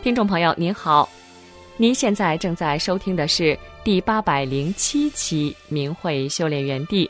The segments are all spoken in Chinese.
听众朋友您好，您现在正在收听的是第807期明慧修炼园地。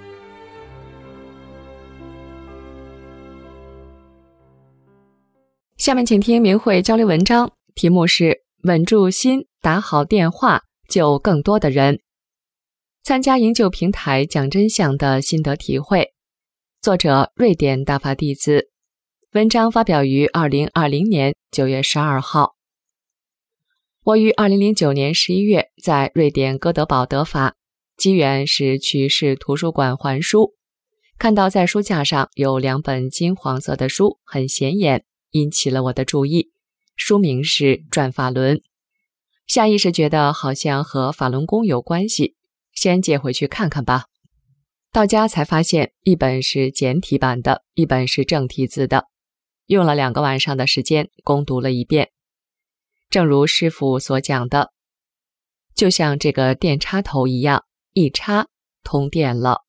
下面请听明慧交流文章，题目是稳住心，打好电话，救更多的人。参加营救平台讲真相的心得体会，作者瑞典大法弟子，文章发表于2020年9月12号。我于2009年11月在瑞典哥德堡得法，机缘是去市图书馆还书，看到在书架上有2本金黄色的书，很显眼，引起了我的注意。书名是《转法轮》，下意识觉得好像和法轮功有关系，先借回去看看吧。到家才发现，一本是简体版的，一本是正体字的，用了2个晚上的时间攻读了一遍。正如师父所讲的，就像这个电插头一样，一插通电了。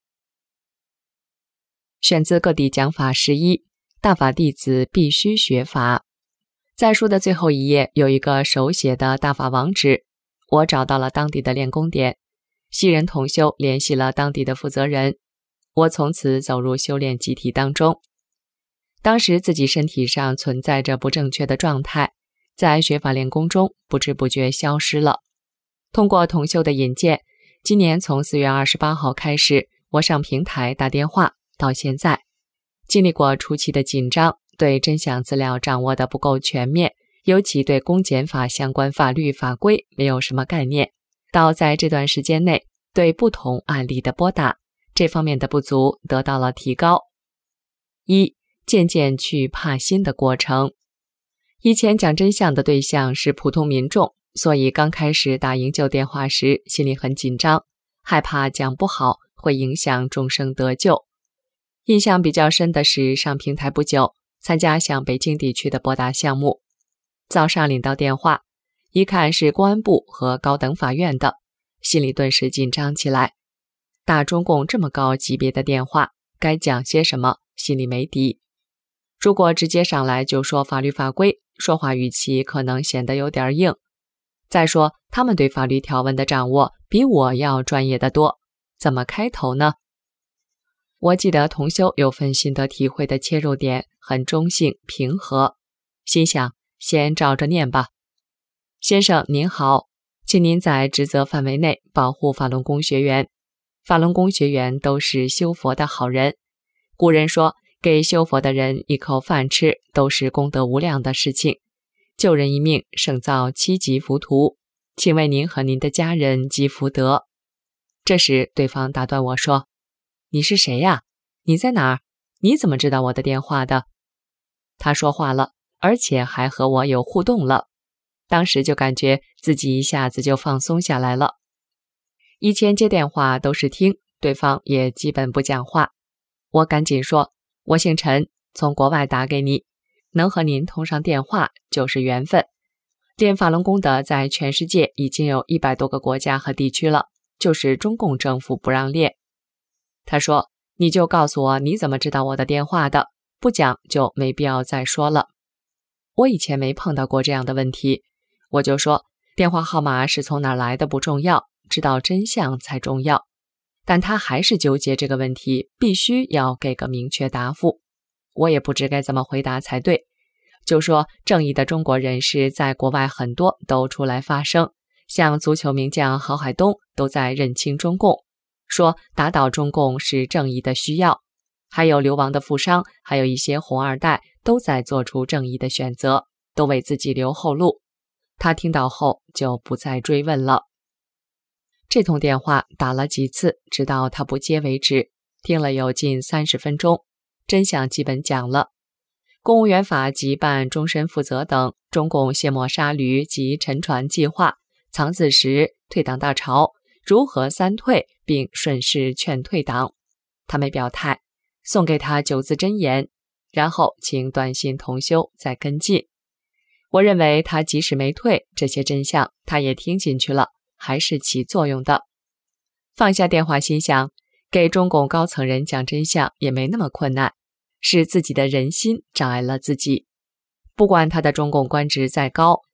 选自各地讲法11，大法弟子必须学法。在书的最后一页有一个手写的大法网址，我找到了当地的练功点，西人同修联系了当地的负责人，我从此走入修炼集体当中。当时自己身体上存在着不正确的状态，在学法练功中不知不觉消失了。通过同修的引荐，今年从4月28号开始，我上平台打电话到现在，经历过初期的紧张，对真相资料掌握的不够全面，尤其对公检法相关法律法规没有什么概念，到在这段时间内对不同案例的拨打，这方面的不足得到了提高。1、渐渐去怕心的过程。以前讲真相的对象是普通民众，所以刚开始打营救电话时心里很紧张，害怕讲不好会影响众生得救。印象比较深的是上平台不久，参加向北京地区的拨打项目，早上领到电话，一看是公安部和高等法院的，心里顿时紧张起来。打中共这么高级别的电话，该讲些什么，心里没底。如果直接上来就说法律法规，说话语气可能显得有点硬。再说他们对法律条文的掌握比我要专业得多，怎么开头呢？我记得同修有份心得体会的切入点很中性平和，心想先照着念吧。先生您好，请您在职责范围内保护法轮功学员。法轮功学员都是修佛的好人，古人说给修佛的人一口饭吃都是功德无量的事情，救人一命胜造7级浮屠，请为您和您的家人积福德。这时对方打断我说，你是谁呀？你在哪儿？你怎么知道我的电话的？他说话了，而且还和我有互动了，当时就感觉自己一下子就放松下来了。以前接电话都是听，对方也基本不讲话，我赶紧说，我姓陈，从国外打给你，能和您通上电话就是缘分。练法轮功的在全世界已经有100多个国家和地区了，就是中共政府不让练。他说，你就告诉我你怎么知道我的电话的，不讲就没必要再说了。我以前没碰到过这样的问题，我就说电话号码是从哪儿来的不重要，知道真相才重要。但他还是纠结这个问题，必须要给个明确答复。我也不知该怎么回答才对，就说正义的中国人士在国外很多都出来发声，像足球名将郝海东都在认清中共，说打倒中共是正义的需要，还有流亡的富商，还有一些红二代都在做出正义的选择，都为自己留后路。他听到后就不再追问了。这通电话打了几次，直到他不接为止，听了有近30分钟，真相基本讲了。公务员法及办终身负责等，中共卸磨杀驴及沉船计划，藏字石，退党大潮，如何3退，并顺势劝退党。他没表态，送给他9字真言，然后请短信同修再跟进。我认为他即使没退，这些真相他也听进去了，还是起作用的。放下电话心想，给中共高层人讲真相也没那么困难，是自己的人心障碍了自己。不管他的中共官职再高，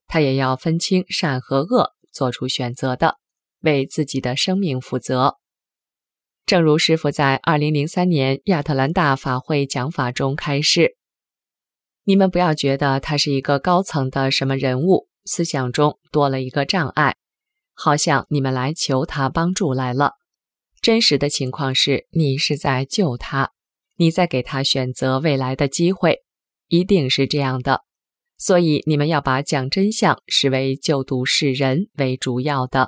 他也要分清善和恶，做出选择的，为自己的生命负责。正如师父在2003年亚特兰大法会讲法中开示，你们不要觉得他是一个高层的什么人物，思想中多了一个障碍，好像你们来求他帮助来了。真实的情况是，你是在救他，你在给他选择未来的机会，一定是这样的。所以你们要把讲真相视为救度世人为主要的。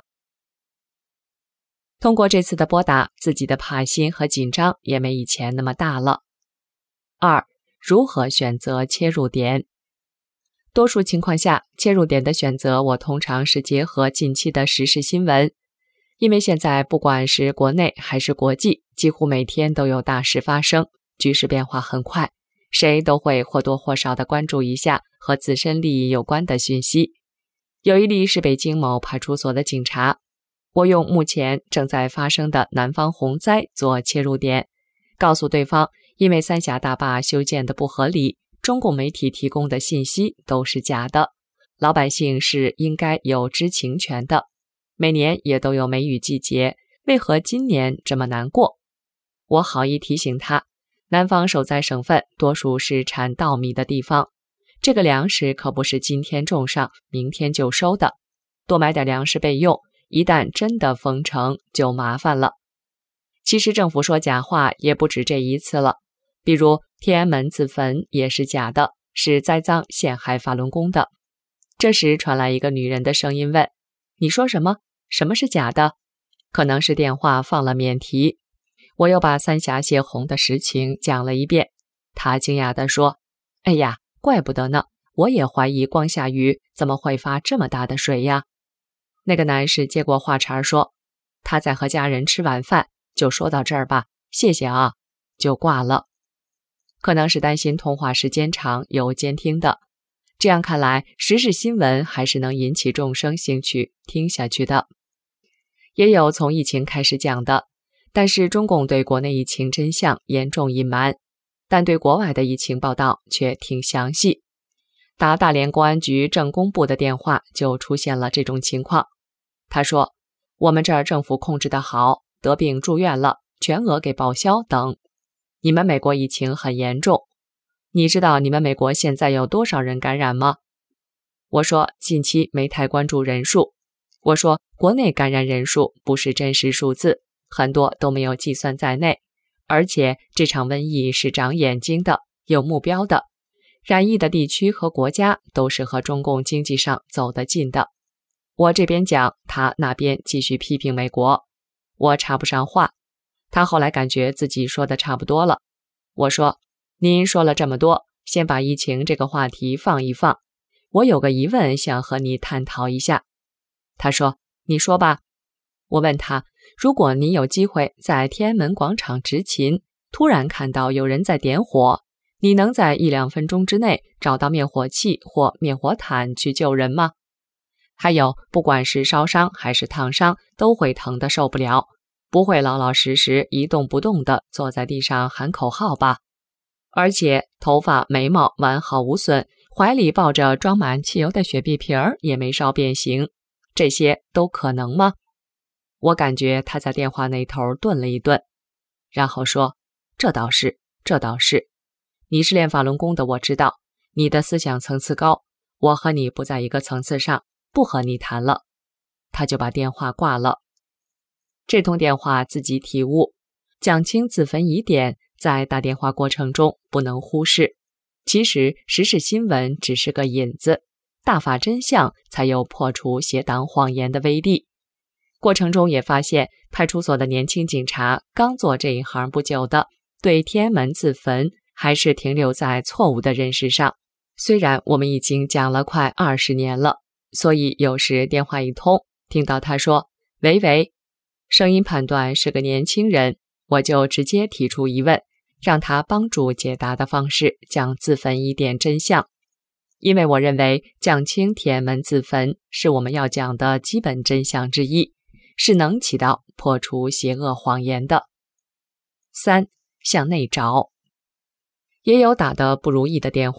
通过这次的拨打，自己的怕心和紧张也没以前那么大了。2. 如何选择切入点？多数情况下，切入点的选择我通常是结合近期的时事新闻，因为现在不管是国内还是国际，几乎每天都有大事发生，局势变化很快，谁都会或多或少地关注一下和自身利益有关的讯息。有一例是北京某派出所的警察，我用目前正在发生的南方洪灾做切入点，告诉对方，因为三峡大坝修建的不合理，中共媒体提供的信息都是假的，老百姓是应该有知情权的。每年也都有梅雨季节，为何今年这么难过？我好意提醒他，南方受灾省份多数是产稻米的地方，这个粮食可不是今天种上，明天就收的，多买点粮食备用，一旦真的封城就麻烦了。其实政府说假话也不止这一次了，比如天安门自焚也是假的，是栽赃陷害法轮功的。这时传来一个女人的声音问，你说什么？什么是假的？可能是电话放了免提。我又把三峡泄洪的实情讲了一遍，她惊讶地说，哎呀，怪不得呢，我也怀疑光下雨怎么会发这么大的水呀。那个男士接过话茬说，他在和家人吃晚饭，就说到这儿吧，谢谢啊，就挂了。可能是担心通话时间长有监听的，这样看来时事新闻还是能引起众生兴趣听下去的。也有从疫情开始讲的，但是中共对国内疫情真相严重隐瞒，但对国外的疫情报道却挺详细。打大连公安局政工部的电话就出现了这种情况，他说，我们这儿政府控制得好，得病住院了，全额给报销等。你们美国疫情很严重，你知道你们美国现在有多少人感染吗？我说近期没太关注人数，我说国内感染人数不是真实数字，很多都没有计算在内，而且这场瘟疫是长眼睛的，有目标的，染疫的地区和国家都是和中共经济上走得近的。我这边讲，他那边继续批评美国，我插不上话。他后来感觉自己说的差不多了，我说，您说了这么多，先把疫情这个话题放一放，我有个疑问想和你探讨一下。他说，你说吧。我问他，如果你有机会在天安门广场执勤，突然看到有人在点火，你能在1-2分钟之内找到灭火器或灭火毯去救人吗？还有，不管是烧伤还是烫伤，都会疼得受不了，不会老老实实一动不动地坐在地上喊口号吧？而且头发眉毛完好无损，怀里抱着装满汽油的雪碧瓶儿也没烧变形，这些都可能吗？我感觉他在电话那头顿了一顿，然后说，这倒是，这倒是，你是练法轮功的，我知道，你的思想层次高，我和你不在一个层次上，不和你谈了。他就把电话挂了。这通电话自己体悟，讲清自焚疑点在打电话过程中不能忽视，其实时事新闻只是个引子，大法真相才有破除邪党谎言的威力。过程中也发现，派出所的年轻警察刚做这一行不久的，对天安门自焚还是停留在错误的认识上。虽然我们已经讲了快20年了，所以有时电话一通，听到他说，喂喂，声音判断是个年轻人，我就直接提出疑问，让他帮助解答的方式讲自焚疑点真相。因为我认为讲清天安门自焚是我们要讲的基本真相之一，是能起到破除邪恶谎言的。3. 向内找。也有打得不如意的电话，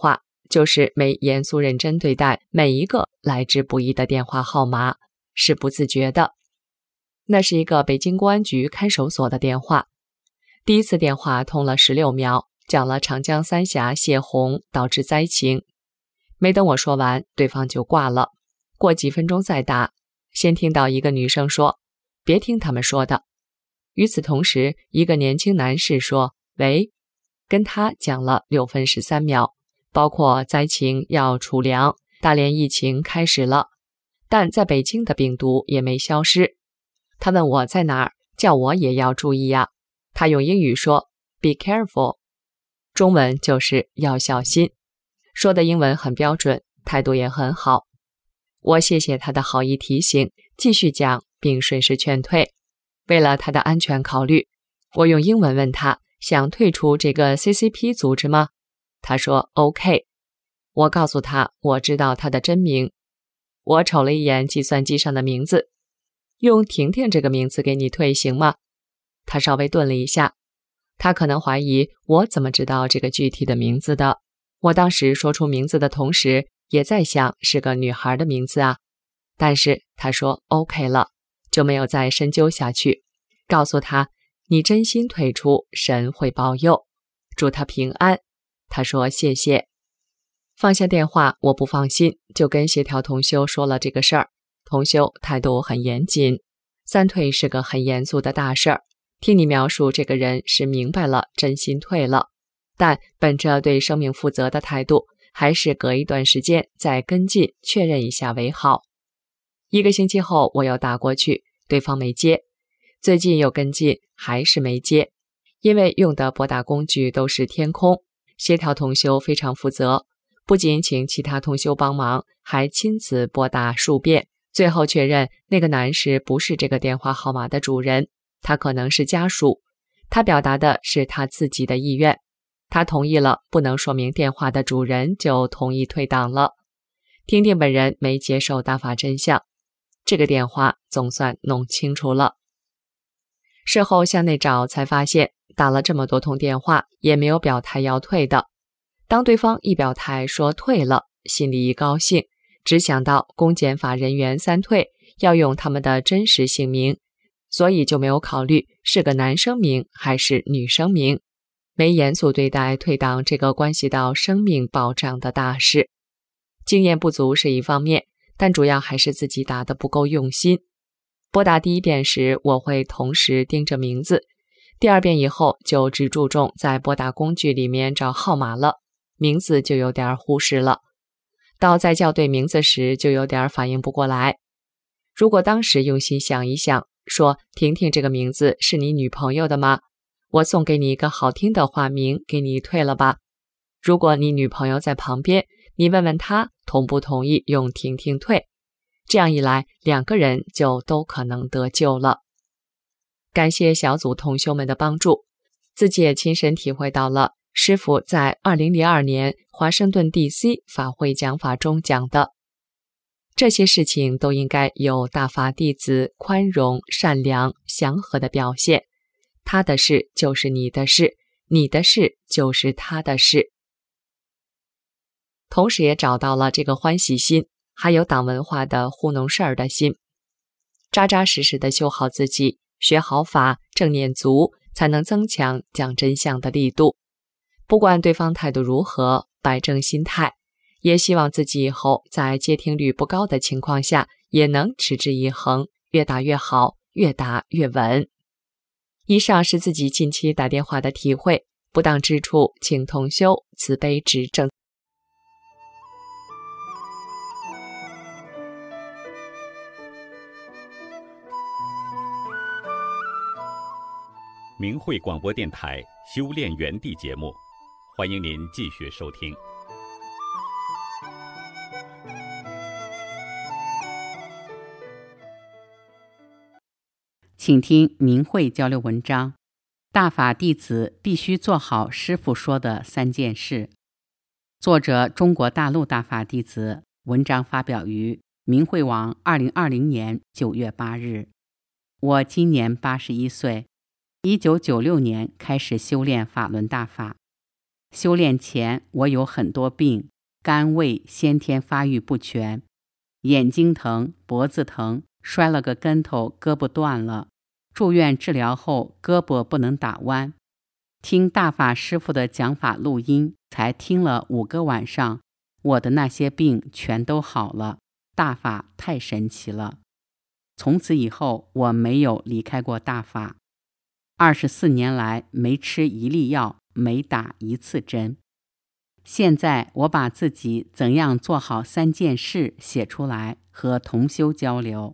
就是没严肃认真对待每一个来之不易的电话号码，是不自觉的。那是一个北京公安局看守所的电话。第一次电话通了16秒，讲了长江三峡泄洪导致灾情。没等我说完，对方就挂了。过几分钟再打，先听到一个女生说：“别听他们说的。”与此同时，一个年轻男士说：“喂。”跟他讲了6分13秒，包括灾情要储粮，大连疫情开始了，但在北京的病毒也没消失。他问我在哪儿，叫我也要注意呀。他用英语说 “Be careful”， 中文就是要小心。说的英文很标准，态度也很好。我谢谢他的好意提醒，继续讲并顺势劝退。为了他的安全考虑，我用英文问他想退出这个 CCP 组织吗？他说 OK。 我告诉他我知道他的真名。我瞅了一眼计算机上的名字，用婷婷这个名字给你退行吗？他稍微顿了一下，他可能怀疑我怎么知道这个具体的名字的。我当时说出名字的同时也在想是个女孩的名字啊，但是他说 OK 了，就没有再深究下去。告诉他你真心退出，神会保佑，祝他平安。他说谢谢。放下电话，我不放心，就跟协调同修说了这个事儿。同修态度很严谨，三退是个很严肃的大事儿。听你描述这个人是明白了，真心退了，但本着对生命负责的态度，还是隔一段时间再跟进确认一下为好。1个星期后我又打过去，对方没接，最近又跟进，还是没接。因为用的拨打工具都是天空，协调同修非常负责，不仅请其他同修帮忙，还亲自拨打数遍，最后确认那个男士不是这个电话号码的主人，他可能是家属。他表达的是他自己的意愿，他同意了，不能说明电话的主人就同意退档了。婷婷本人没接受大法真相，这个电话总算弄清楚了。事后向内找才发现，打了这么多通电话也没有表态要退的。当对方一表态说退了，心里一高兴，只想到公检法人员三退要用他们的真实姓名，所以就没有考虑是个男生名还是女生名，没严肃对待退档这个关系到生命保障的大事。经验不足是一方面，但主要还是自己打得不够用心。拨打第1遍时，我会同时盯着名字，第2遍以后就只注重在拨打工具里面找号码了，名字就有点忽视了。到再校对名字时就有点反应不过来。如果当时用心想一想，说婷婷这个名字是你女朋友的吗？我送给你一个好听的化名，给你退了吧。如果你女朋友在旁边，你问问她同不同意用婷婷退，这样一来2个人就都可能得救了。感谢小组同修们的帮助，自己也亲身体会到了师父在2002年华盛顿 DC 法会讲法中讲的，这些事情都应该有大法弟子宽容、善良、祥和的表现。他的事就是你的事，你的事就是他的事。同时也找到了这个欢喜心，还有党文化的糊弄事儿的心，扎扎实实的修好自己，学好法，正念足，才能增强讲真相的力度。不管对方态度如何，摆正心态，也希望自己以后在接听率不高的情况下，也能持之以恒，越打越好，越打越稳。以上是自己近期打电话的体会，不当之处请同修慈悲指正。 明慧广播电台修炼园地节目，欢迎您继续收听。 请听明慧交流文章：大法弟子必须做好师父说的3件事。作者中国大陆大法弟子，文章发表于明慧网2020年9月8日。我今年81岁，1996年开始修炼法轮大法。修炼前我有很多病， 肝胃先天发育不全，眼睛疼，脖子疼，摔了个跟头，胳膊断了，住院治疗后胳膊不能打弯。听大法师父的讲法录音，才听了5个晚上，我的那些病全都好了，大法太神奇了。从此以后，我没有离开过大法。24年来没吃一粒药，没打一次针。现在我把自己怎样做好3件事写出来，和同修交流。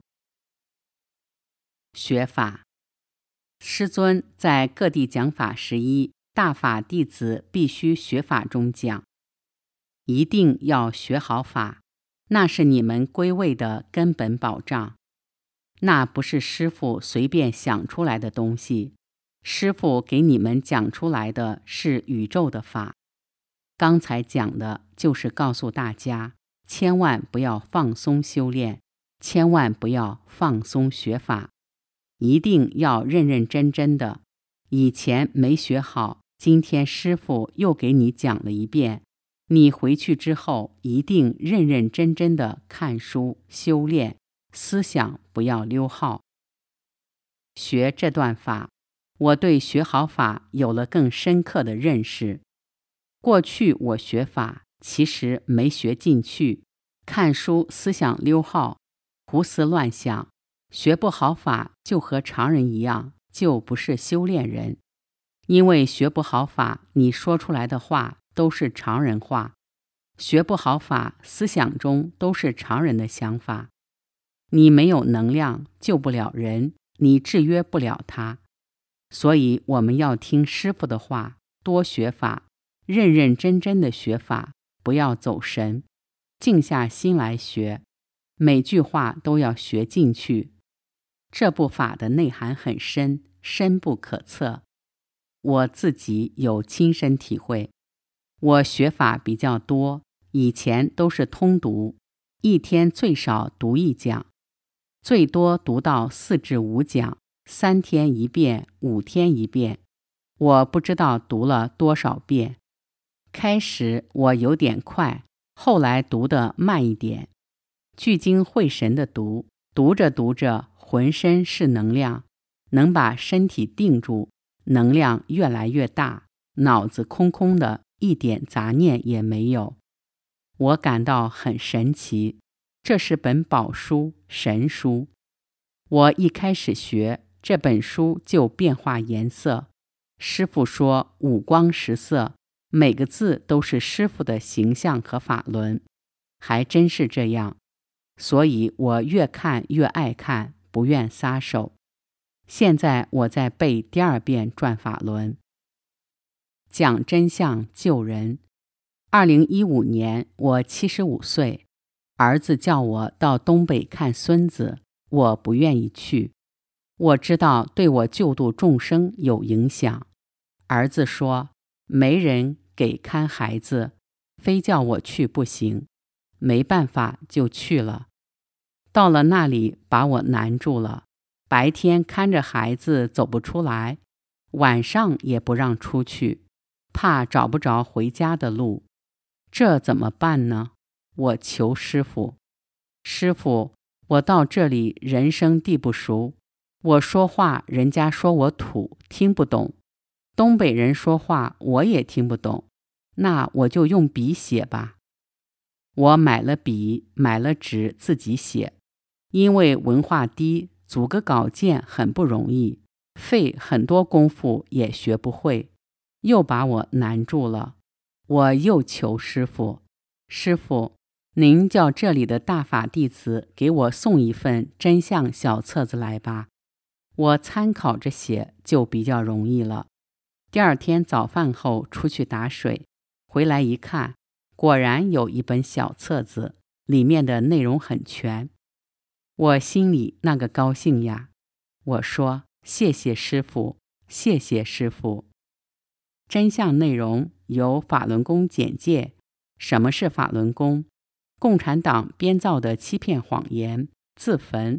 学法，师尊在各地讲法11大法弟子必须学法中讲，一定要学好法，那是你们归位的根本保障。那不是师父随便想出来的东西，师父给你们讲出来的是宇宙的法。刚才讲的就是告诉大家，千万不要放松修炼，千万不要放松学法，一定要认认真真的。以前没学好，今天师父又给你讲了一遍，你回去之后一定认认真真的看书修炼，思想不要溜号。学这段法，我对学好法有了更深刻的认识。过去我学法其实没学进去，看书思想溜号，胡思乱想，学不好法就和常人一样，就不是修炼人。因为学不好法，你说出来的话都是常人话，学不好法，思想中都是常人的想法。你没有能量，救不了人，你制约不了他。所以我们要听师父的话，多学法，认认真真的学法，不要走神，静下心来学，每句话都要学进去。这部法的内涵很深，深不可测。我自己有亲身体会。我学法比较多，以前都是通读，一天最少读1讲，最多读到4至5讲，3天一遍，5天一遍。我不知道读了多少遍。开始我有点快，后来读得慢一点。聚精会神地读，读着读着，浑身是能量，能把身体定住，能量越来越大，脑子空空的，一点杂念也没有。我感到很神奇，这是本宝书，神书。我一开始学，这本书就变化颜色。师父说5光10色，每个字都是师父的形象和法轮，还真是这样。所以我越看越爱看，不愿撒手。现在我在背第2遍转法轮。讲真相救人。2015年我75岁，儿子叫我到东北看孙子，我不愿意去。我知道对我救度众生有影响。儿子说没人给看孩子，非叫我去不行，没办法就去了。到了那里把我难住了，白天看着孩子走不出来，晚上也不让出去，怕找不着回家的路。这怎么办呢？我求师父，师父，我到这里人生地不熟，我说话人家说我土，听不懂。东北人说话我也听不懂，那我就用笔写吧。我买了笔，买了纸，自己写。因为文化低，组个稿件很不容易，费很多功夫也学不会，又把我难住了。我又求师父，师父，您叫这里的大法弟子给我送一份真相小册子来吧，我参考着写就比较容易了。第2天早饭后出去打水，回来一看，果然有一本小册子，里面的内容很全。我心里那个高兴呀！我说谢谢师父，谢谢师父。真相内容由法轮功简介。什么是法轮功？共产党编造的欺骗谎言，自焚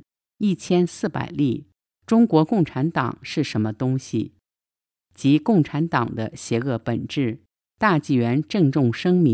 1400例。中国共产党是什么东西？及共产党的邪恶本质。大纪元郑重声明，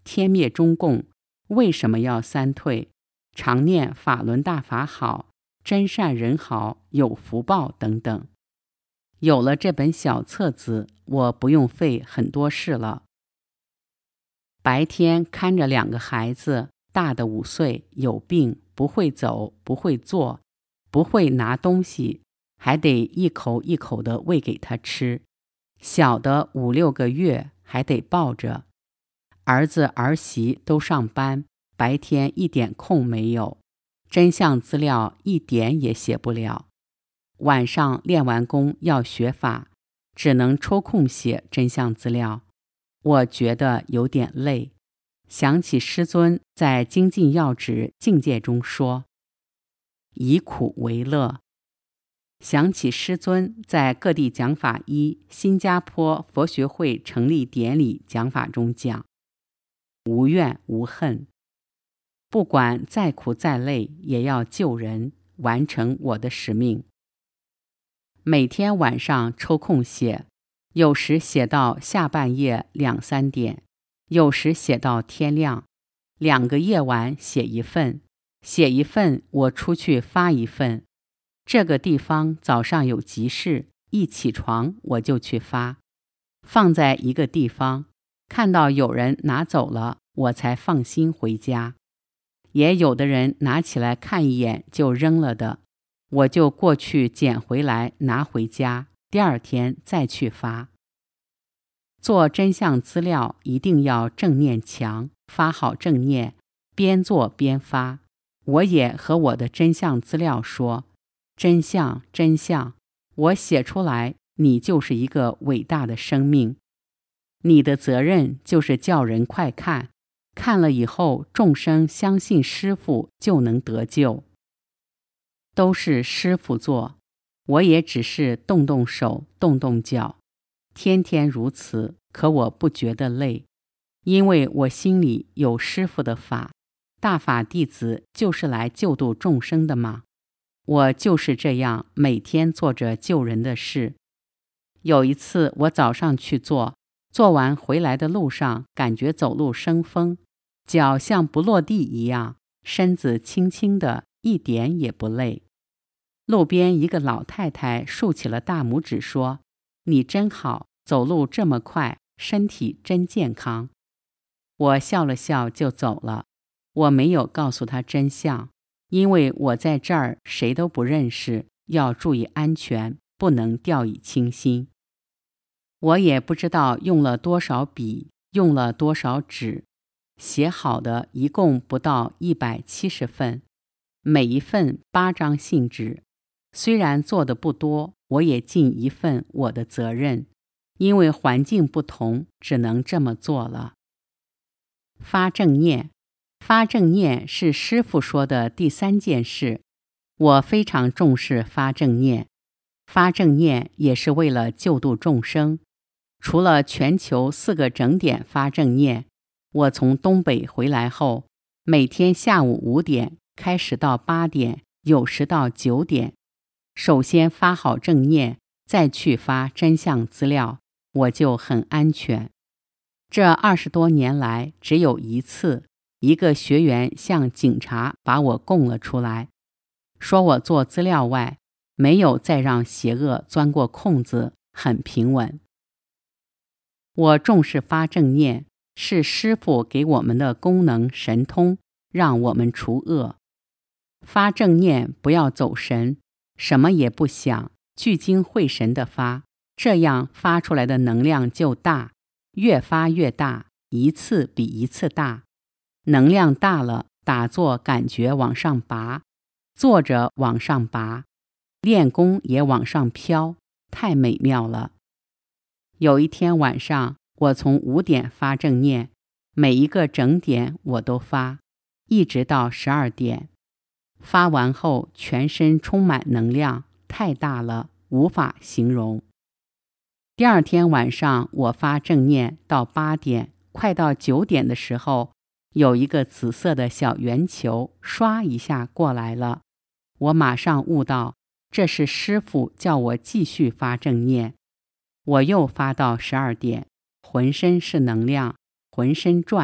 天灭中共，为什么要三退？常念法轮大法好，真善人好，有福报等等。有了这本小册子，我不用费很多事了。白天看着2个孩子，大的5岁，有病，不会走，不会坐，不会拿东西，还得一口一口地喂给他吃。小的5、6个月，还得抱着。儿子儿媳都上班，白天一点空没有，真相资料一点也写不了。晚上练完功要学法，只能抽空写真相资料。我觉得有点累，想起师尊在《精进要旨境界》中说，以苦为乐。想起师尊在各地讲法新加坡佛学会成立典礼讲法中讲，无怨无恨，不管再苦再累，也要救人，完成我的使命。每天晚上抽空写，有时写到下半夜2、3点，有时写到天亮，2个夜晚写一份，写一份我出去发一份。这个地方早上有急事，一起床我就去发，放在一个地方，看到有人拿走了，我才放心回家。也有的人拿起来看一眼就扔了的，我就过去捡回来拿回家，第2天再去发。做真相资料一定要正念强，发好正念，边做边发。我也和我的真相资料说，真相真相，我写出来，你就是一个伟大的生命，你的责任就是叫人快看，看了以后众生相信师父就能得救。都是师父做，我也只是动动手动动脚，天天如此，可我不觉得累，因为我心里有师父的法，大法弟子就是来救度众生的嘛。我就是这样每天做着救人的事。有一次我早上去做完回来的路上，感觉走路生风，脚像不落地一样，身子轻轻的，一点也不累。路边一个老太太竖起了大拇指说，你真好，走路这么快，身体真健康。我笑了笑就走了，我没有告诉她真相，因为我在这儿谁都不认识，要注意安全，不能掉以轻心。我也不知道用了多少笔，用了多少纸，写好的一共不到170份，每一份8张信纸。虽然做的不多，我也尽一份我的责任，因为环境不同，只能这么做了。发正念，发正念是师父说的第3件事，我非常重视发正念。发正念也是为了救度众生。除了全球4个整点发正念，我从东北回来后，每天下午5点开始到8点，有时到9点。首先发好正念，再去发真相资料，我就很安全。这20多年来，只有一次，一个学员向警察把我供了出来，说我做资料外，没有再让邪恶钻过空子，很平稳。我重视发正念，是师父给我们的功能神通，让我们除恶。发正念不要走神，什么也不想，聚精会神地发，这样发出来的能量就大，越发越大，一次比一次大。能量大了，打坐感觉往上拔，坐着往上拔，练功也往上飘，太美妙了。有一天晚上，我从5点发正念，每一个整点我都发，一直到12点。发完后全身充满能量，太大了，无法形容。第2天晚上我发正念到8点，快到9点的时候，有一个紫色的小圆球唰一下过来了，我马上悟到这是师父叫我继续发正念。我又发到12点，浑身是能量，浑身转，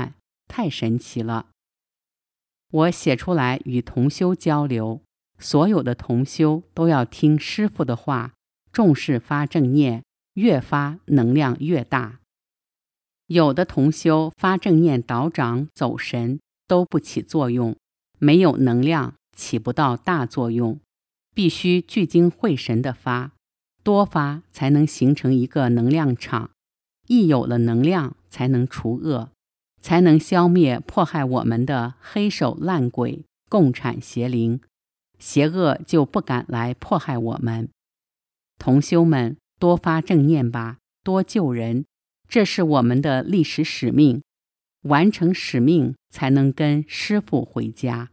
太神奇了。我写出来与同修交流，所有的同修都要听师父的话，重视发正念，越发能量越大。有的同修发正念导掌走神都不起作用，没有能量，起不到大作用，必须聚精会神地发，多发才能形成一个能量场，一有了能量才能除恶，才能消灭迫害我们的黑手烂鬼、共产邪灵，邪恶就不敢来迫害我们。同修们多发正念吧，多救人，这是我们的历史使命，完成使命才能跟师父回家。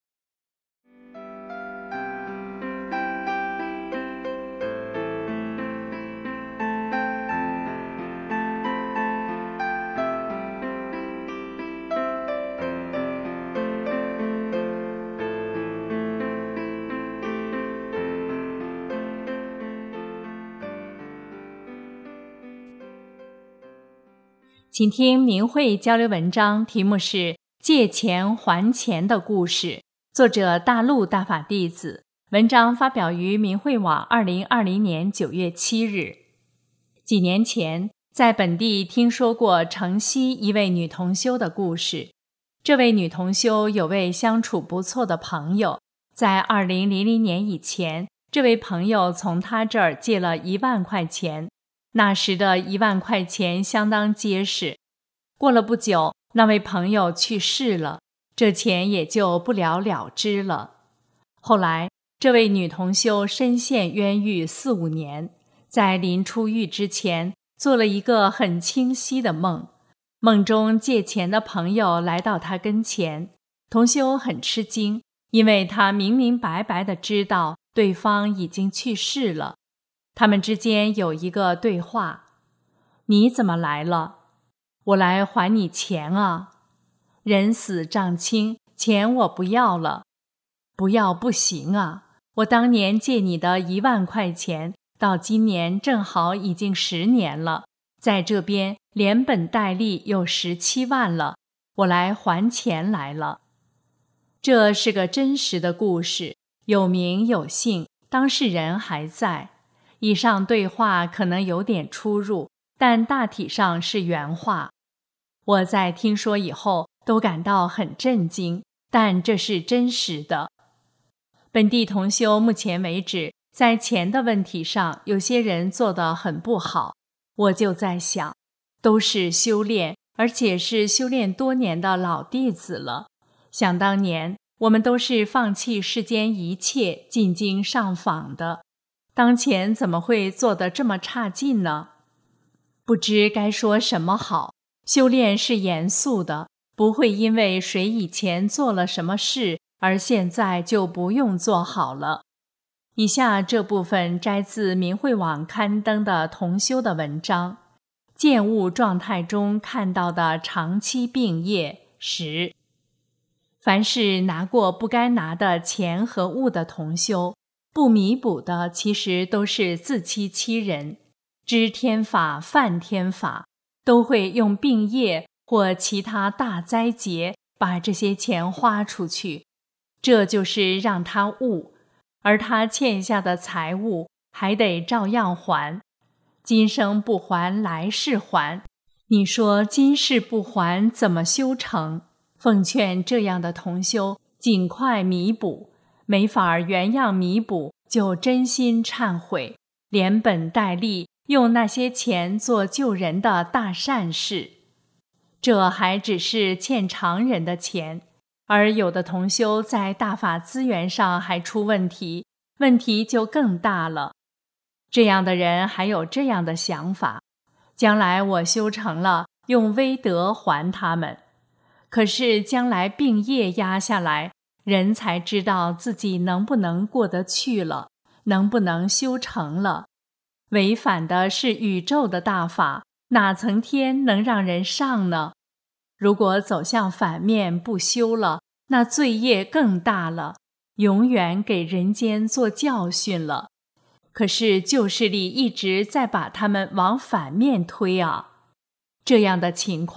请听明慧交流文章，题目是《借钱还钱的故事》，作者大陆大法弟子，文章发表于明慧网2020年9月7日。几年前，在本地听说过城西一位女同修的故事。这位女同修有位相处不错的朋友，在2000年以前，这位朋友从她这儿借了1万块钱。那时的1万块钱相当结实。过了不久，那位朋友去世了，这钱也就不了了之了。后来，这位女同修深陷冤狱4、5年，在临出狱之前，做了一个很清晰的梦。梦中借钱的朋友来到她跟前，同修很吃惊，因为她明明白白地知道对方已经去世了。他们之间有一个对话：你怎么来了？我来还你钱啊。人死账清，钱我不要了。不要不行啊，我当年借你的1万块钱，到今年正好已经10年了，在这边连本带利有17万了，我来还钱来了。这是个真实的故事，有名有姓，当事人还在。以上对话可能有点出入，但大体上是原话。我在听说以后都感到很震惊，但这是真实的。本地同修目前为止在钱的问题上，有些人做得很不好。我就在想，都是修炼，而且是修炼多年的老弟子了。想当年，我们都是放弃世间一切，进京上访的。当前怎么会做得这么差劲呢？不知该说什么好。修炼是严肃的，不会因为谁以前做了什么事，而现在就不用做好了。以下这部分摘自明慧网刊登的同修的文章，见物状态中看到的长期病业10。凡是拿过不该拿的钱和物的同修，不弥补的其实都是自欺欺人，知天法犯天法，都会用病业或其他大灾劫把这些钱花出去，这就是让他悟，而他欠下的财物还得照样还，今生不还来世还，你说今世不还怎么修成？奉劝这样的同修尽快弥补，没法原样弥补，就真心忏悔，连本带利用那些钱做救人的大善事。这还只是欠常人的钱，而有的同修在大法资源上还出问题，问题就更大了。这样的人还有这样的想法：将来我修成了，用威德还他们。可是将来病业压下来，人才知道自己能不能过得去了，能不能修成了。违反的是宇宙的大法，哪层天能让人上呢？如果走向反面不修了，那罪业更大了，永远给人间做教训了。可是旧势力一直在把他们往反面推啊。这样的情况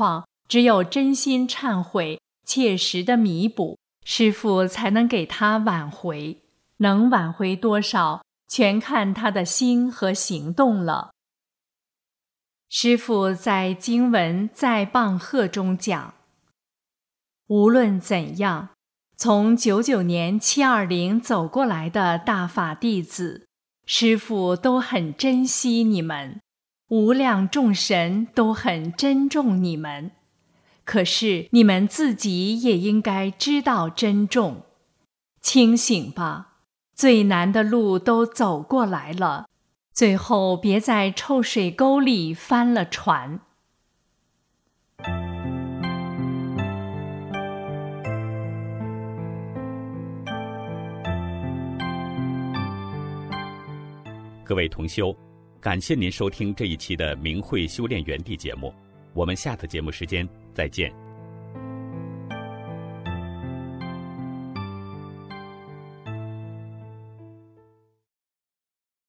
只有真心忏悔，切实的弥补，师父才能给他挽回。能挽回多少，全看他的心和行动了。师父在经文在棒喝中讲，无论怎样，从99年720走过来的大法弟子，师父都很珍惜你们，无量众神都很珍重你们。可是你们自己也应该知道珍重，清醒吧，最难的路都走过来了，最后别在臭水沟里翻了船。 各位同修，感谢您收听这一期的明慧修炼园地节目，我们下次节目时间再见。